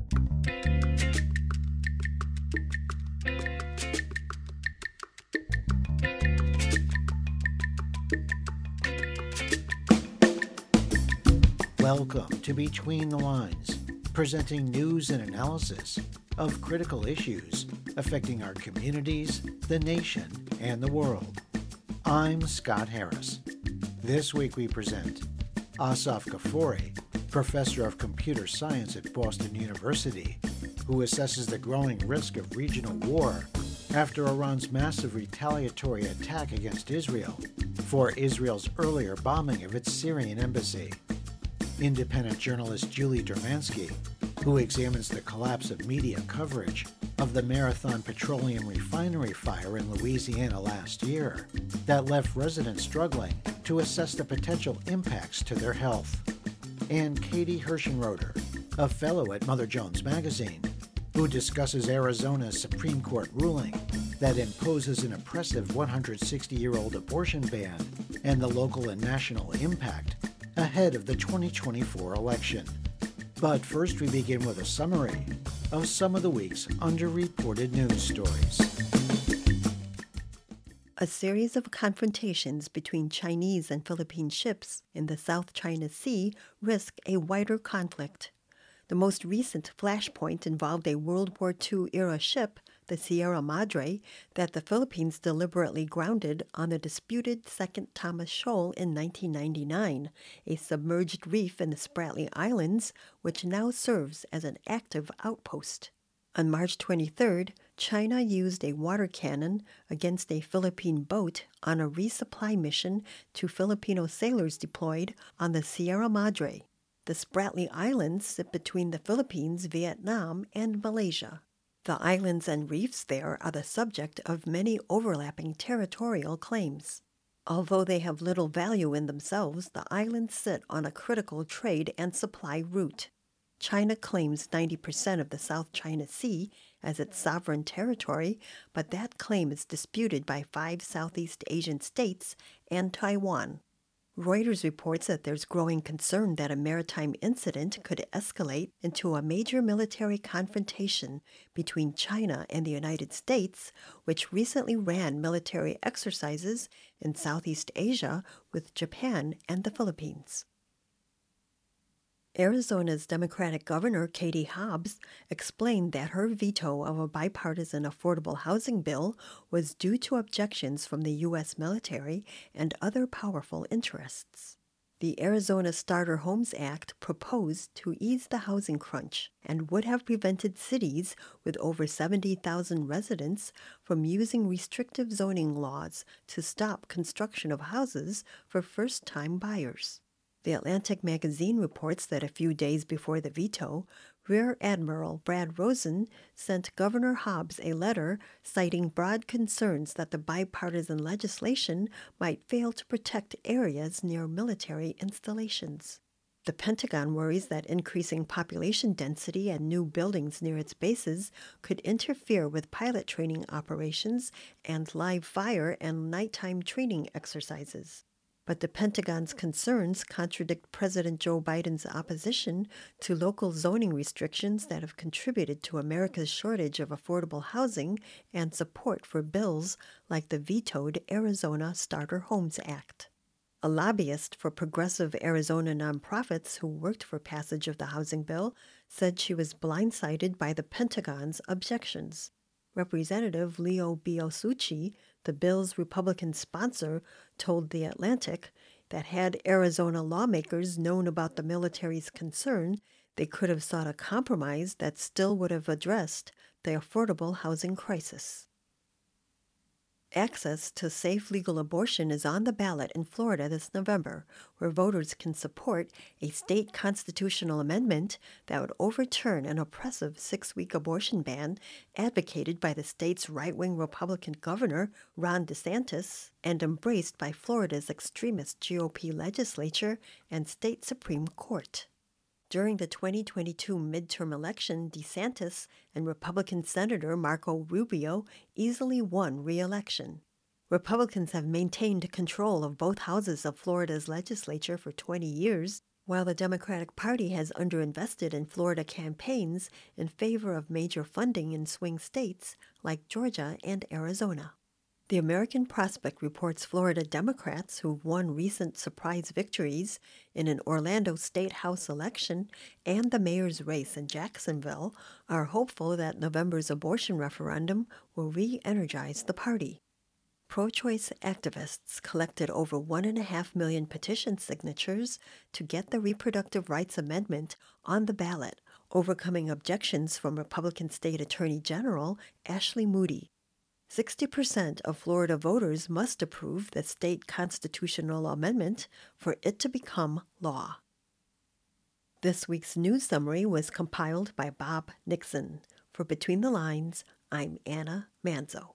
Welcome to Between the Lines, presenting news and analysis of critical issues affecting our communities, the nation, and the world. I'm Scott Harris. This week we present Asaf Ghafouri, professor of computer science at Boston University, who assesses the growing risk of regional war after Iran's massive retaliatory attack against Israel for Israel's earlier bombing of its Syrian embassy. Independent journalist Julie Dermansky, who examines the collapse of media coverage of the Marathon Petroleum refinery fire in Louisiana last year that left residents struggling to assess the potential impacts to their health. And Katie Hershenroder, a fellow at Mother Jones Magazine, who discusses Arizona's Supreme Court ruling that imposes an oppressive 160-year-old abortion ban and the local and national impact ahead of the 2024 election. But first we begin with a summary of some of the week's underreported news stories. A series of confrontations between Chinese and Philippine ships in the South China Sea risk a wider conflict. The most recent flashpoint involved a World War II-era ship, the Sierra Madre, that the Philippines deliberately grounded on the disputed Second Thomas Shoal in 1999, a submerged reef in the Spratly Islands, which now serves as an active outpost. On March 23rd, China used a water cannon against a Philippine boat on a resupply mission to Filipino sailors deployed on the Sierra Madre. The Spratly Islands sit between the Philippines, Vietnam, and Malaysia. The islands and reefs there are the subject of many overlapping territorial claims. Although they have little value in themselves, the islands sit on a critical trade and supply route. China claims 90% of the South China Sea as its sovereign territory, but that claim is disputed by 5 Southeast Asian states and Taiwan. Reuters reports that there's growing concern that a maritime incident could escalate into a major military confrontation between China and the United States, which recently ran military exercises in Southeast Asia with Japan and the Philippines. Arizona's Democratic Governor Katie Hobbs explained that her veto of a bipartisan affordable housing bill was due to objections from the U.S. military and other powerful interests. The Arizona Starter Homes Act proposed to ease the housing crunch and would have prevented cities with over 70,000 residents from using restrictive zoning laws to stop construction of houses for first-time buyers. The Atlantic magazine reports that a few days before the veto, Rear Admiral Brad Rosen sent Governor Hobbs a letter citing broad concerns that the bipartisan legislation might fail to protect areas near military installations. The Pentagon worries that increasing population density and new buildings near its bases could interfere with pilot training operations and live fire and nighttime training exercises. But the Pentagon's concerns contradict President Joe Biden's opposition to local zoning restrictions that have contributed to America's shortage of affordable housing and support for bills like the vetoed Arizona Starter Homes Act. A lobbyist for progressive Arizona nonprofits who worked for passage of the housing bill said she was blindsided by the Pentagon's objections. Representative Leo Biosucci, the bill's Republican sponsor, told The Atlantic that had Arizona lawmakers known about the military's concern, they could have sought a compromise that still would have addressed the affordable housing crisis. Access to safe legal abortion is on the ballot in Florida this November, where voters can support a state constitutional amendment that would overturn an oppressive 6-week abortion ban advocated by the state's right-wing Republican governor, Ron DeSantis, and embraced by Florida's extremist GOP legislature and state Supreme Court. During the 2022 midterm election, DeSantis and Republican Senator Marco Rubio easily won re-election. Republicans have maintained control of both houses of Florida's legislature for 20 years, While the Democratic Party has underinvested in Florida campaigns in favor of major funding in swing states like Georgia and Arizona. The American Prospect reports Florida Democrats who won recent surprise victories in an Orlando State House election and the mayor's race in Jacksonville are hopeful that November's abortion referendum will re-energize the party. Pro-choice activists collected over 1.5 million petition signatures to get the Reproductive Rights Amendment on the ballot, overcoming objections from Republican State Attorney General Ashley Moody. 60% of Florida voters must approve the state constitutional amendment for it to become law. This week's news summary was compiled by Bob Nixon. For Between the Lines, I'm Anna Manzo.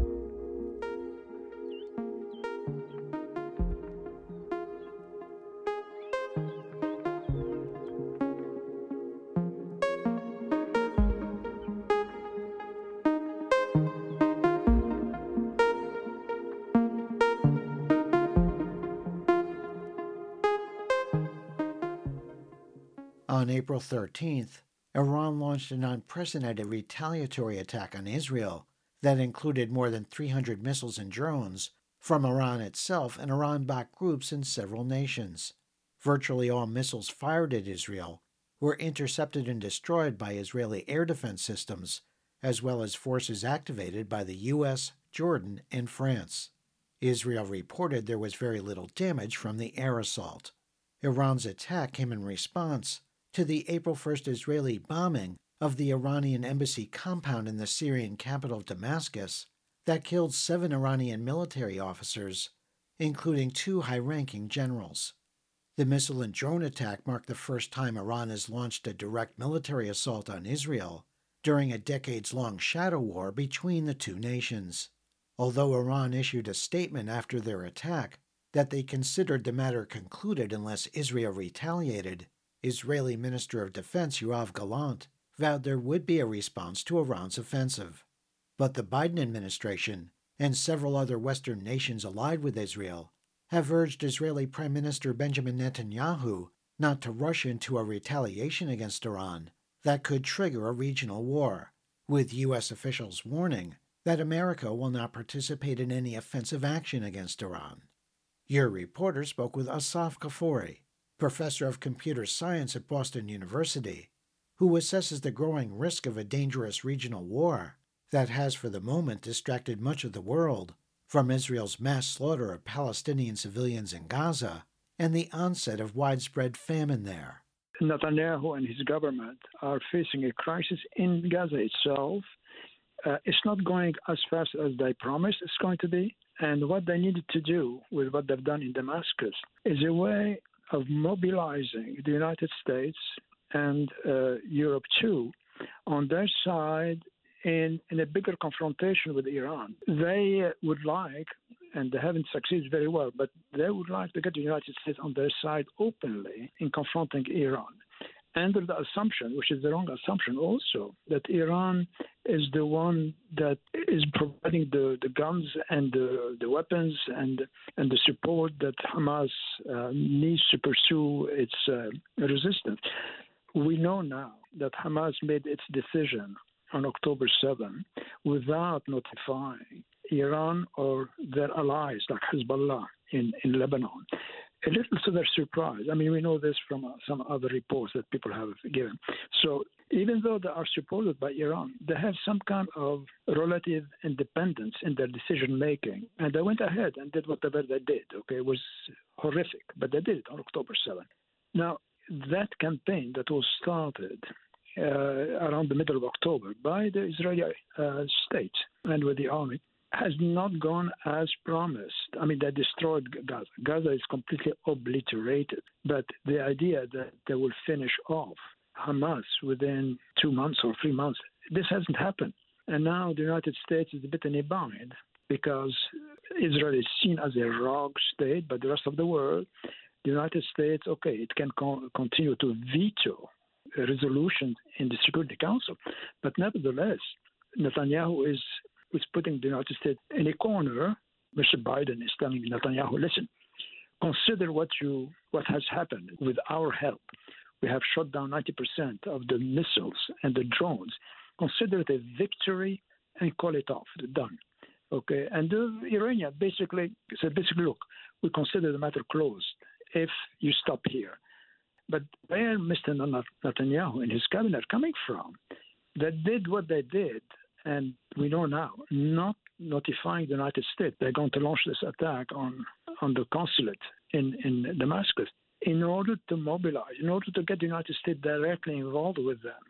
On April 13th, Iran launched an unprecedented retaliatory attack on Israel that included more than 300 missiles and drones from Iran itself and Iran-backed groups in several nations. Virtually all missiles fired at Israel were intercepted and destroyed by Israeli air defense systems, as well as forces activated by the U.S., Jordan, and France. Israel reported there was very little damage from the air assault. Iran's attack came in response to the April 1st Israeli bombing of the Iranian embassy compound in the Syrian capital of Damascus that killed 7 Iranian military officers, including 2 high-ranking generals. The missile and drone attack marked the first time Iran has launched a direct military assault on Israel during a decades-long shadow war between the two nations. Although Iran issued a statement after their attack that they considered the matter concluded unless Israel retaliated, Israeli Minister of Defense Yoav Gallant vowed there would be a response to Iran's offensive. But the Biden administration and several other Western nations allied with Israel have urged Israeli Prime Minister Benjamin Netanyahu not to rush into a retaliation against Iran that could trigger a regional war, with U.S. officials warning that America will not participate in any offensive action against Iran. Your reporter spoke with Asaf Kafoury, professor of computer science at Boston University, who assesses the growing risk of a dangerous regional war that has for the moment distracted much of the world from Israel's mass slaughter of Palestinian civilians in Gaza and the onset of widespread famine there. Netanyahu and his government are facing a crisis in Gaza itself. It's not going as fast as they promised it's going to be. And what they needed to do with what they've done in Damascus is a way of mobilizing the United States and Europe too on their side in a bigger confrontation with Iran. They would like, and they haven't succeeded very well, but they would like to get the United States on their side openly in confronting Iran, under the assumption, which is the wrong assumption also, that Iran is the one that is providing the guns and the weapons and the support that Hamas needs to pursue its resistance. We know now that Hamas made its decision on October 7 without notifying Iran or their allies like Hezbollah in Lebanon. A little to their surprise. I mean, we know this from some other reports that people have given. So even though they are supported by Iran, they have some kind of relative independence in their decision-making. And they went ahead and did whatever they did. Okay, it was horrific, but they did it on October 7. Now, that campaign that was started around the middle of October by the Israeli state and with the army has not gone as promised. I mean, they destroyed Gaza. Gaza is completely obliterated. But the idea that they will finish off Hamas within 2 months or 3 months, this hasn't happened. And now the United States is a bit in a bind because Israel is seen as a rogue state by the rest of the world. The United States, okay, it can continue to veto a resolution in the Security Council. But nevertheless, Netanyahu is putting the United States in a corner. Mr. Biden is telling Netanyahu, listen, consider what has happened with our help. We have shot down 90% of the missiles and the drones. Consider it a victory and call it off. Done. Okay, and the Iranian basically said, look, we consider the matter closed if you stop here. But where Mr. Netanyahu and his cabinet coming from, that did what they did, and we know now, not notifying the United States, they're going to launch this attack on the consulate in Damascus in order to mobilize, in order to get the United States directly involved with them.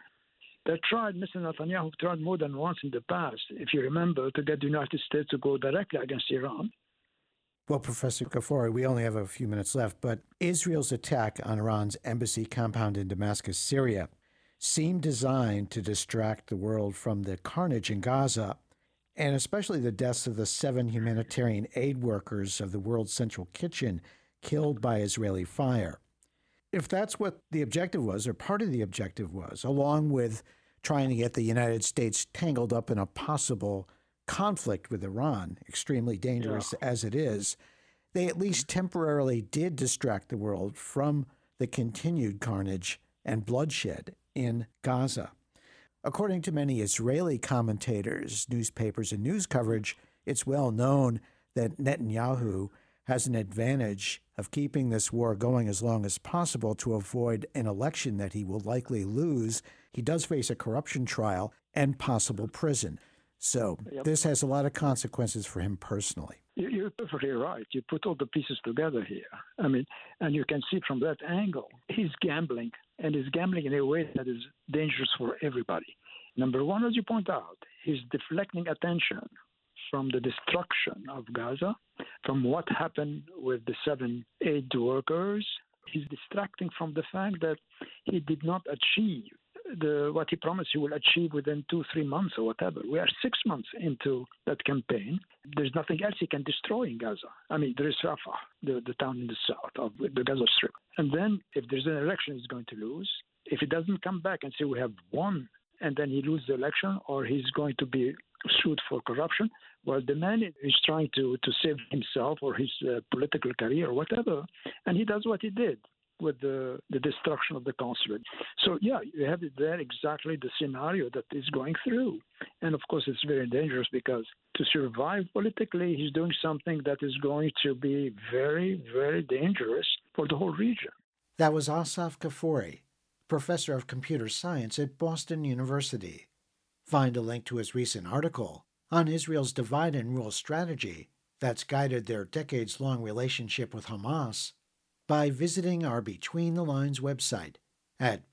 Mr. Netanyahu tried more than once in the past, if you remember, to get the United States to go directly against Iran. Well, Professor Ghafouri, we only have a few minutes left, but Israel's attack on Iran's embassy compound in Damascus, Syria, seemed designed to distract the world from the carnage in Gaza, and especially the deaths of the 7 humanitarian aid workers of the World Central Kitchen killed by Israeli fire. If that's what the objective was, or part of the objective was, along with trying to get the United States tangled up in a possible conflict with Iran, extremely dangerous as it is, they at least temporarily did distract the world from the continued carnage and bloodshed in Gaza. According to many Israeli commentators, newspapers, and news coverage, it's well known that Netanyahu has an advantage of keeping this war going as long as possible to avoid an election that he will likely lose. He does face a corruption trial and possible prison. So This has a lot of consequences for him personally. You're perfectly right. You put all the pieces together here. I mean, and you can see from that angle, he's gambling, and he's gambling in a way that is dangerous for everybody. Number one, as you point out, he's deflecting attention from the destruction of Gaza, from what happened with the 7 aid workers. He's distracting from the fact that he did not achieve what he promised he will achieve within 2-3 months or whatever. We are 6 months into that campaign. There's nothing else he can destroy in Gaza. I mean, there is Rafah, the town in the south of the Gaza Strip. And then if there's an election, he's going to lose. If he doesn't come back and say we have won, and then he loses the election, or he's going to be sued for corruption, well, the man is trying to save himself or his political career or whatever, and he does what he did with the destruction of the consulate. So, you have it there exactly the scenario that is going through. And, of course, it's very dangerous because to survive politically, he's doing something that is going to be very, very dangerous for the whole region. That was Asaf Ghafouri, professor of computer science at Boston University. Find a link to his recent article on Israel's divide and rule strategy that's guided their decades-long relationship with Hamas by visiting our Between the Lines website at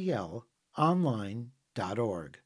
btlonline.org.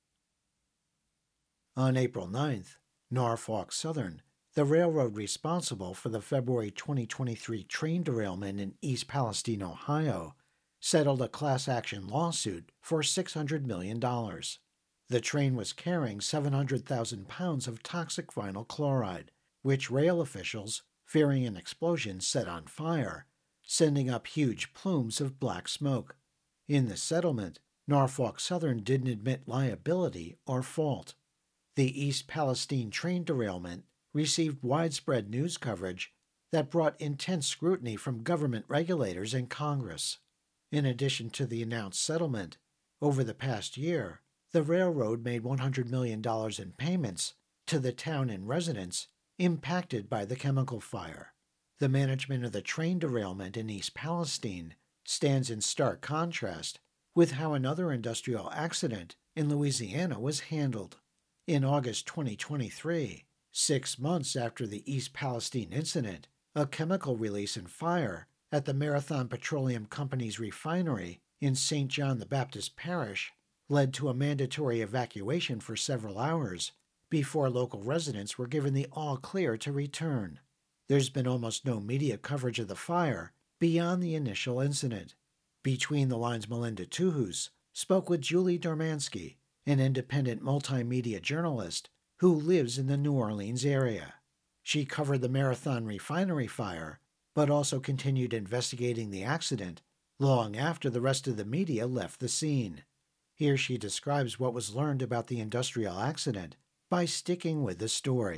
On April 9th, Norfolk Southern, the railroad responsible for the February 2023 train derailment in East Palestine, Ohio, settled a class action lawsuit for $600 million. The train was carrying 700,000 pounds of toxic vinyl chloride, which rail officials, fearing an explosion, set on fire, sending up huge plumes of black smoke. In the settlement, Norfolk Southern didn't admit liability or fault. The East Palestine train derailment received widespread news coverage that brought intense scrutiny from government regulators and Congress. In addition to the announced settlement, over the past year, the railroad made $100 million in payments to the town and residents impacted by the chemical fire. The management of the train derailment in East Palestine stands in stark contrast with how another industrial accident in Louisiana was handled. In August 2023, 6 months after the East Palestine incident, a chemical release and fire at the Marathon Petroleum Company's refinery in St. John the Baptist Parish led to a mandatory evacuation for several hours before local residents were given the all-clear to return. There's been almost no media coverage of the fire beyond the initial incident. Between the Lines' Melinda Tuhus spoke with Julie Dormansky, an independent multimedia journalist who lives in the New Orleans area. She covered the Marathon refinery fire, but also continued investigating the accident long after the rest of the media left the scene. Here she describes what was learned about the industrial accident by sticking with the story.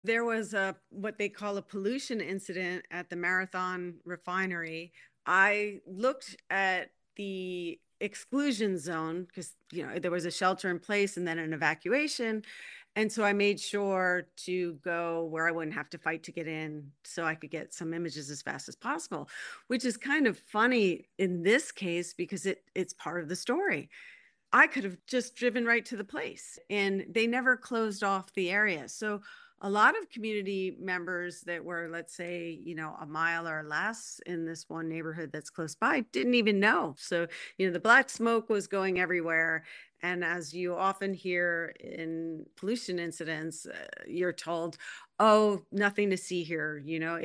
There was what they call a pollution incident at the Marathon refinery. I looked at the exclusion zone because, there was a shelter in place and then an evacuation. And so I made sure to go where I wouldn't have to fight to get in so I could get some images as fast as possible, which is kind of funny in this case because it's part of the story. I could have just driven right to the place and they never closed off the area. So a lot of community members that were, let's say, a mile or less in this one neighborhood that's close by didn't even know. So, the black smoke was going everywhere. And as you often hear in pollution incidents, you're told, "Oh, nothing to see here."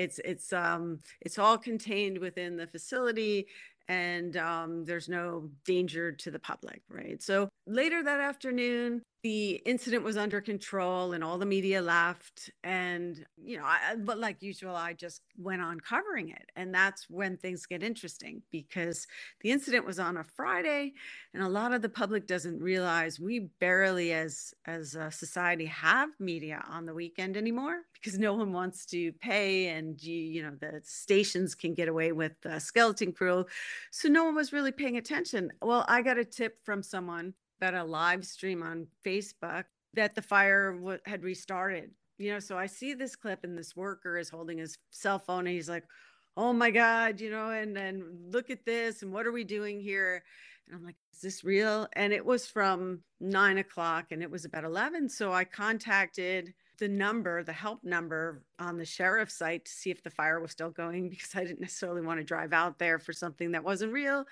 It's all contained within the facility, and there's no danger to the public, right? So later that afternoon, the incident was under control and all the media left. And, but like usual, I just went on covering it. And that's when things get interesting because the incident was on a Friday and a lot of the public doesn't realize we barely as a society have media on the weekend anymore because no one wants to pay and, the stations can get away with skeleton crew. So no one was really paying attention. Well, I got a tip from someone about a live stream on Facebook that the fire had restarted. So I see this clip and this worker is holding his cell phone and he's like, "Oh my God, and look at this. And what are we doing here?" And I'm like, "Is this real?" And it was from 9:00 and it was about 11. So I contacted the help number on the sheriff's site to see if the fire was still going because I didn't necessarily want to drive out there for something that wasn't real.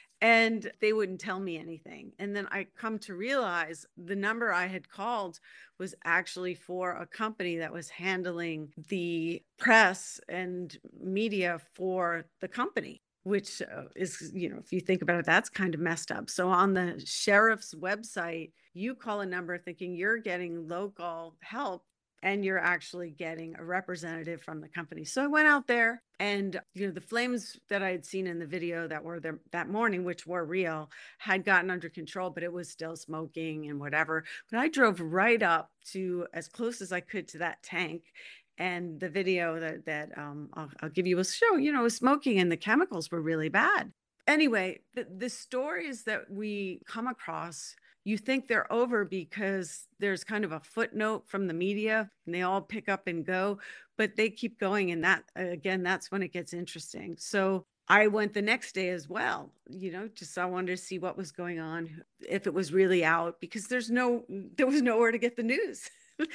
And they wouldn't tell me anything. And then I come to realize the number I had called was actually for a company that was handling the press and media for the company, which is, if you think about it, that's kind of messed up. So on the sheriff's website, you call a number thinking you're getting local help and you're actually getting a representative from the company. So I went out there and, the flames that I had seen in the video that were there that morning, which were real, had gotten under control, but it was still smoking and whatever. But I drove right up to as close as I could to that tank. And the video that I'll give you will show, it was smoking and the chemicals were really bad. Anyway, the stories that we come across, you think they're over because there's kind of a footnote from the media and they all pick up and go, but they keep going. And that's when it gets interesting. So I went the next day as well, just I wanted to see what was going on, if it was really out, because there was nowhere to get the news.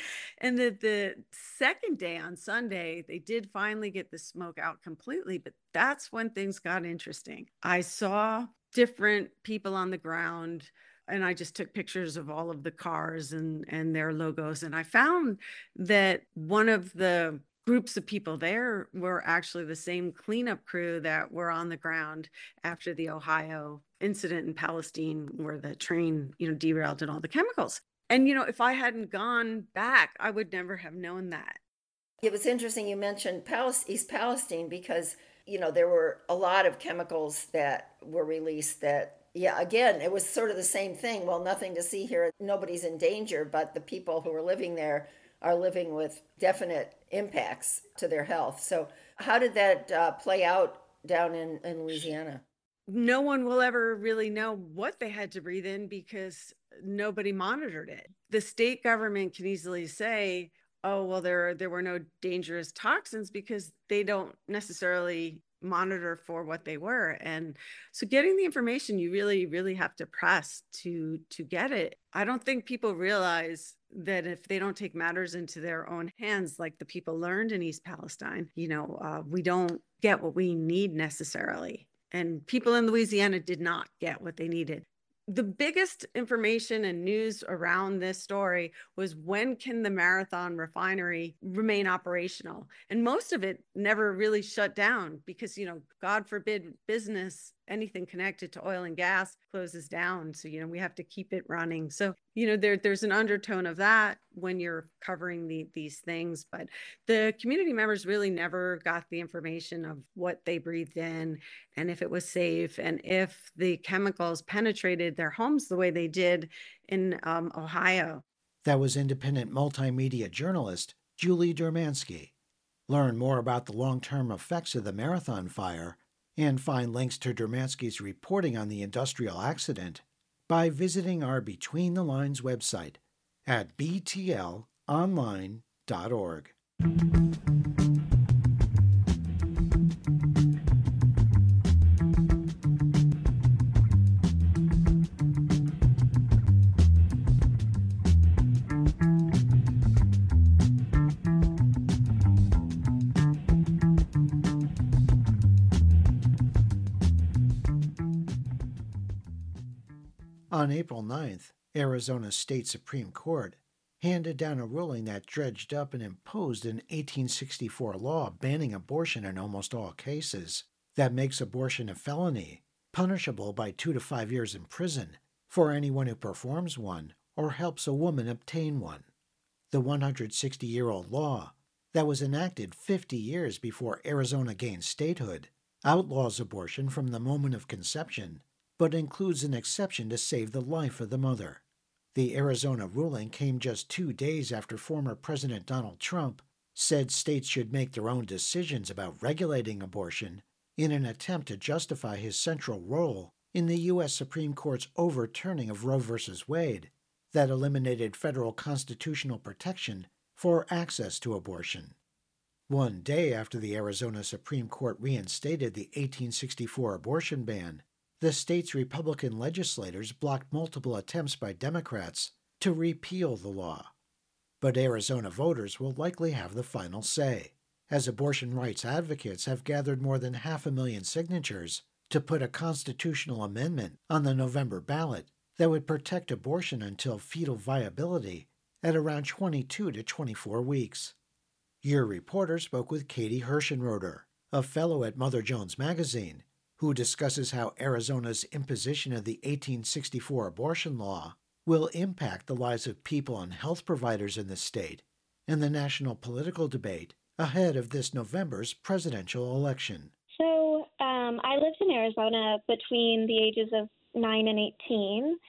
And the second day on Sunday, they did finally get the smoke out completely, but that's when things got interesting. I saw different people on the ground and I just took pictures of all of the cars and their logos. And I found that one of the groups of people there were actually the same cleanup crew that were on the ground after the Ohio incident in Palestine where the train, derailed and all the chemicals. And, if I hadn't gone back, I would never have known that. It was interesting you mentioned East Palestine because, there were a lot of chemicals that were released that, again, it was sort of the same thing. Well, nothing to see here. Nobody's in danger, but the people who are living there are living with definite impacts to their health. So how did that play out down in Louisiana? No one will ever really know what they had to breathe in because nobody monitored it. The state government can easily say, "Oh, well, there were no dangerous toxins," because they don't necessarily monitor for what they were. And so getting the information, you really, really have to press to get it. I don't think people realize that if they don't take matters into their own hands, like the people learned in East Palestine, we don't get what we need necessarily. And people in Louisiana did not get what they needed. The biggest information and news around this story was when can the Marathon refinery remain operational? And most of it never really shut down because, God forbid business, anything connected to oil and gas closes down. So, we have to keep it running. So, there's an undertone of that when you're covering these things. But the community members really never got the information of what they breathed in and if it was safe and if the chemicals penetrated their homes the way they did in Ohio. That was independent multimedia journalist Julie Dermansky. Learn more about the long-term effects of the Marathon fire and find links to Dermansky's reporting on the industrial accident by visiting our Between the Lines website at btlonline.org. On April 9th, Arizona's state Supreme Court handed down a ruling that dredged up and imposed an 1864 law banning abortion in almost all cases that makes abortion a felony, punishable by 2 to 5 years in prison for anyone who performs one or helps a woman obtain one. The 160-year-old law, that was enacted 50 years before Arizona gained statehood, outlaws abortion from the moment of conception, but includes an exception to save the life of the mother. The Arizona ruling came just 2 days after former President Donald Trump said states should make their own decisions about regulating abortion in an attempt to justify his central role in the U.S. Supreme Court's overturning of Roe v. Wade that eliminated federal constitutional protection for access to abortion. 1 day after the Arizona Supreme Court reinstated the 1864 abortion ban, the state's Republican legislators blocked multiple attempts by Democrats to repeal the law. But Arizona voters will likely have the final say, as abortion rights advocates have gathered more than 500,000 signatures to put a constitutional amendment on the November ballot that would protect abortion until fetal viability at around 22 to 24 weeks. Your reporter spoke with Katie Hershenroder, a fellow at Mother Jones Magazine, who discusses how Arizona's imposition of the 1864 abortion law will impact the lives of people and health providers in the state and the national political debate ahead of this November's presidential election. So I lived in Arizona between the ages of 9 and 18,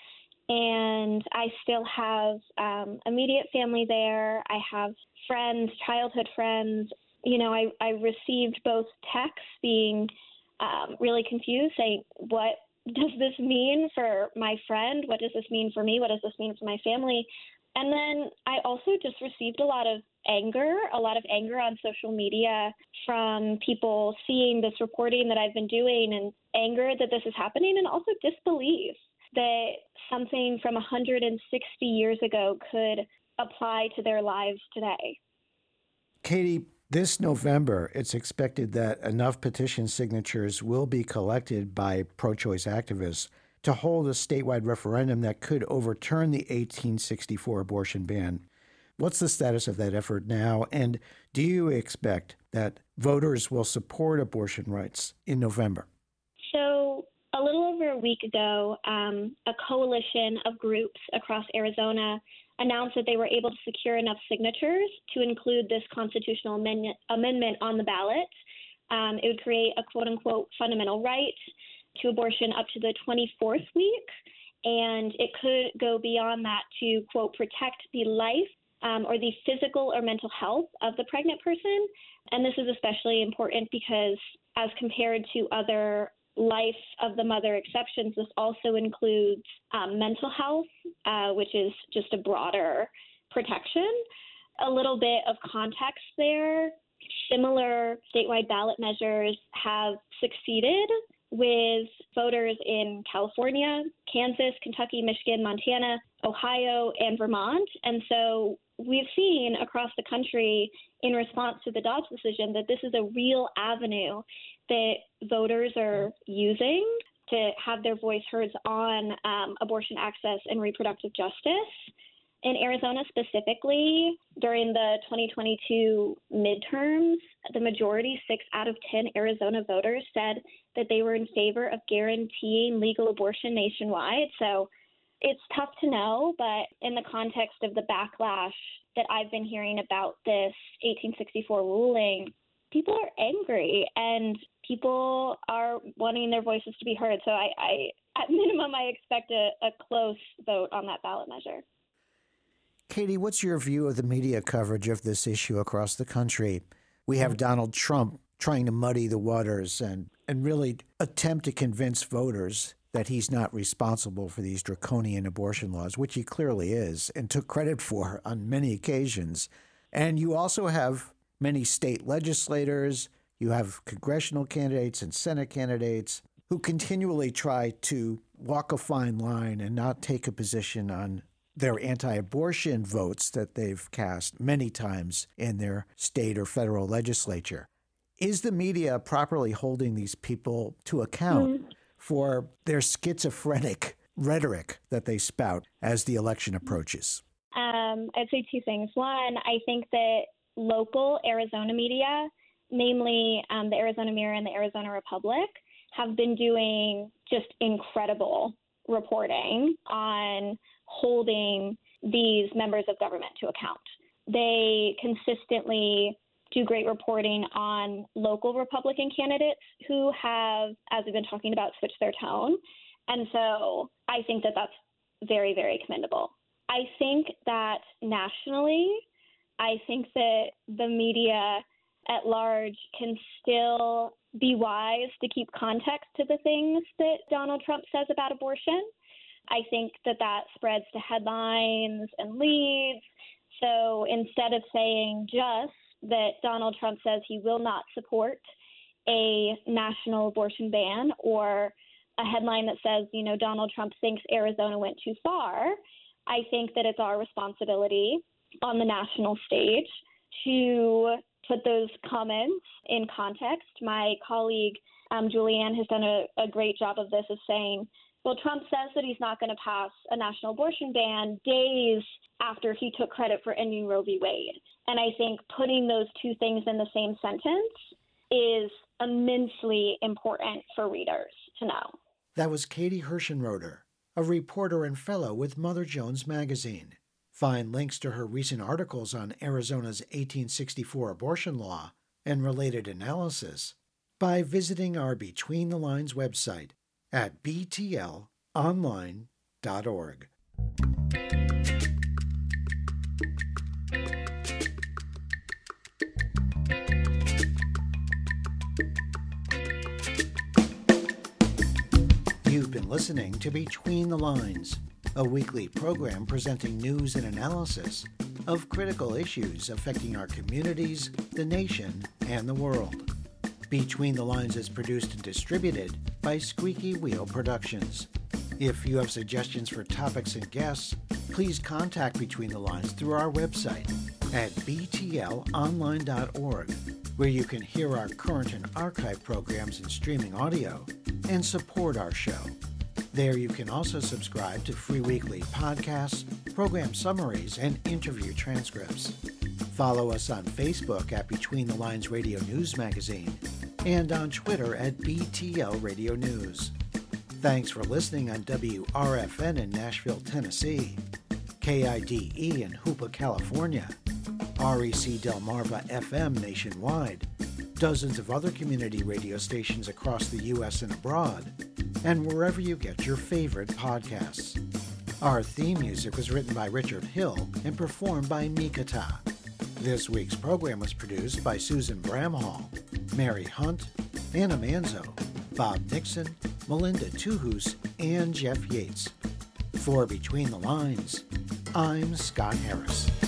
and I still have immediate family there. I have friends, childhood friends. You know, I received both texts being really confused, saying, what does this mean for my friend? What does this mean for me? What does this mean for my family? And then I also just received a lot of anger on social media from people seeing this reporting that I've been doing, and anger that this is happening, and also disbelief that something from 160 years ago could apply to their lives today. Katie, this November, it's expected that enough petition signatures will be collected by pro-choice activists to hold a statewide referendum that could overturn the 1864 abortion ban. What's the status of that effort now, and do you expect that voters will support abortion rights in November? So a little over a week ago, a coalition of groups across Arizona announced that they were able to secure enough signatures to include this constitutional amendment on the ballot. It would create a quote-unquote fundamental right to abortion up to the 24th week, and it could go beyond that to, quote, protect the life or the physical or mental health of the pregnant person. And this is especially important because as compared to other life of the mother exceptions, this also includes mental health, which is just a broader protection. A little bit of context there. Similar statewide ballot measures have succeeded with voters in California, Kansas, Kentucky, Michigan, Montana, Ohio, and Vermont. And so we've seen across the country in response to the Dobbs decision that this is a real avenue that voters are using to have their voice heard on abortion access and reproductive justice. In Arizona specifically, during the 2022 midterms, the majority, 6 out of 10 Arizona voters, said that they were in favor of guaranteeing legal abortion nationwide. So it's tough to know, but in the context of the backlash that I've been hearing about this 1864 ruling, people are angry and people are wanting their voices to be heard. So I at minimum, I expect a close vote on that ballot measure. Katie, what's your view of the media coverage of this issue across the country? We have Donald Trump trying to muddy the waters and really attempt to convince voters that he's not responsible for these draconian abortion laws, which he clearly is and took credit for on many occasions. And you also have many state legislators, you have congressional candidates and Senate candidates who continually try to walk a fine line and not take a position on their anti-abortion votes that they've cast many times in their state or federal legislature. Is the media properly holding these people to account for their schizophrenic rhetoric that they spout as the election approaches? I'd say two things. One, I think that local Arizona media, namely the Arizona Mirror and the Arizona Republic, have been doing just incredible reporting on holding these members of government to account. They consistently do great reporting on local Republican candidates who have, as we've been talking about, switched their tone. And so I think that that's very, very commendable. I think that nationally, I think that the media at large can still be wise to keep context to the things that Donald Trump says about abortion. I think that that spreads to headlines and leads. So instead of saying just that Donald Trump says he will not support a national abortion ban, or a headline that says, Donald Trump thinks Arizona went too far, I think that it's our responsibility on the national stage to put those comments in context. My colleague, Julianne, has done a great job of this, of saying, well, Trump says that he's not going to pass a national abortion ban days after he took credit for ending Roe v. Wade. And I think putting those two things in the same sentence is immensely important for readers to know. That was Katie Hershenroeder, a reporter and fellow with Mother Jones Magazine. Find links to her recent articles on Arizona's 1864 abortion law and related analysis by visiting our Between the Lines website at btlonline.org. You've been listening to Between the Lines, a weekly program presenting news and analysis of critical issues affecting our communities, the nation, and the world. Between the Lines is produced and distributed by Squeaky Wheel Productions. If you have suggestions for topics and guests, please contact Between the Lines through our website at btlonline.org, where you can hear our current and archive programs in streaming audio and support our show. There you can also subscribe to free weekly podcasts, program summaries, and interview transcripts. Follow us on Facebook at Between the Lines Radio News Magazine and on Twitter at BTL Radio News. Thanks for listening on WRFN in Nashville, Tennessee, KIDE in Hoopa, California, REC Delmarva FM nationwide, dozens of other community radio stations across the U.S. and abroad, and wherever you get your favorite podcasts. Our theme music was written by Richard Hill and performed by Mikata. This week's program was produced by Susan Bramhall, Mary Hunt, Anna Manzo, Bob Nixon, Melinda Tuhus, and Jeff Yates. For Between the Lines, I'm Scott Harris.